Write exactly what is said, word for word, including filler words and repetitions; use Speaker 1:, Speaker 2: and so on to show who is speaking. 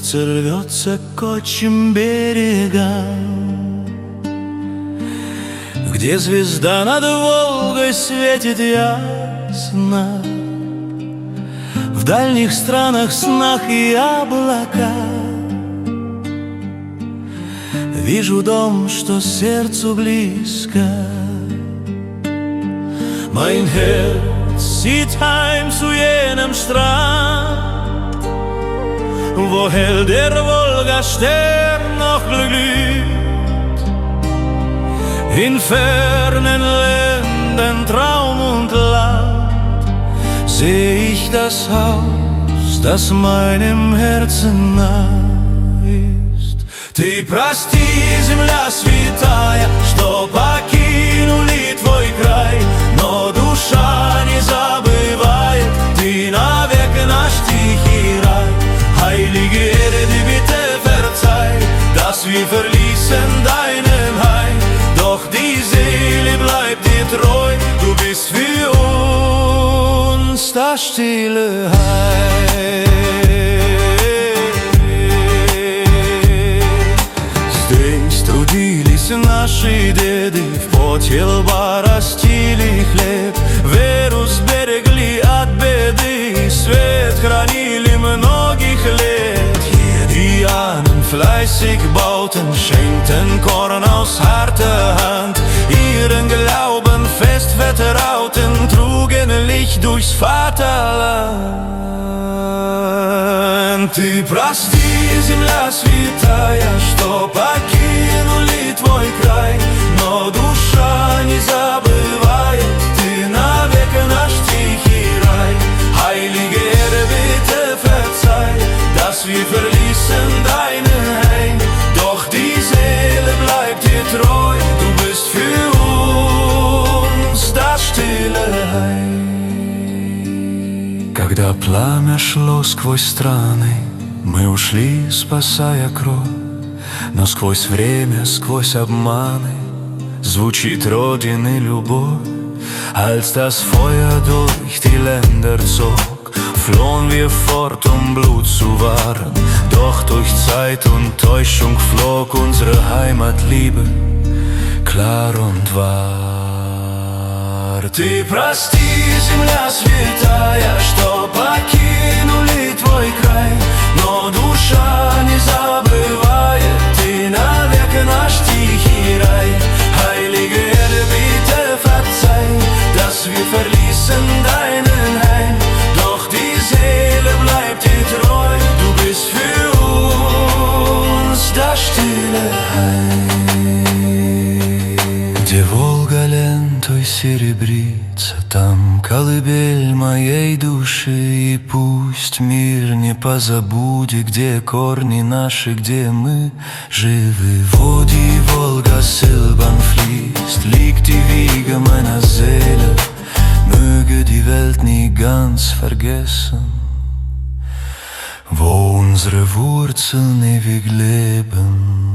Speaker 1: Сердце рвется к отчим берегам, где звезда над Волгой светит ясно. В дальних странах, снах и облака вижу дом, что сердцу близко. Mein Herz zieht heim zu jenem Strand, wo hell der Wolga-Stern noch glüht. In fernen Ländern, Traum und Land, seh ich das Haus, das meinem Herzen nah ist. Ты прости, земля святая, что покинули твой край, но душа не забывает, ты навек наш тихий рай. Heilige Erde, bitte verzeih, dass wir verließen deinen Heim, doch die Seele bleibt dir treu, du bist für uns das stille Heil. Здесь трудились наши деды, в поте лба растили хлеб, веру сберегли от беды, свет хранили многих лет. Die Ahnen fleißig bauten, schenkten Korn aus harter Hand, ihren Glauben fest vertrauten, trugen Licht durchs Vaterland. Ты прости, земля святая, что покинули твой край, но душа не забывает, ты навек наш тихий рай. Heilige Erde, bitte verzeih, dass wir verließen deinen Heim, doch die Seele bleibt dir treu, du bist für uns das stille Heim. Когда пламя шло сквозь страны, мы ушли, спасая кровь, но сквозь время, skvås обманы звучит Родины любовь. Als das Feuer durch die Länder zog, flohen wir fort, um Blut zu wahren, doch durch Zeit und Täuschung flog unsere Heimatliebe klar und wahr. Ты прости, земля святая, что покинули твой край, но душа не забывает, ты навек наш тихий рай. Heilige Erde, bitte verzeih, dass wir verließen deinen Heim, doch die Seele bleibt dir treu, du bist für uns das stille Heim. Где Волга лентой серебрится, там колыбель моей души, и пусть мир не позабудет, где корни наши, где мы живы. Wo die Wolga silbern fließt, liegt die Wiege meiner Seele, möge die Welt nie ganz vergessen, wo unsere Wurzeln ewig leben.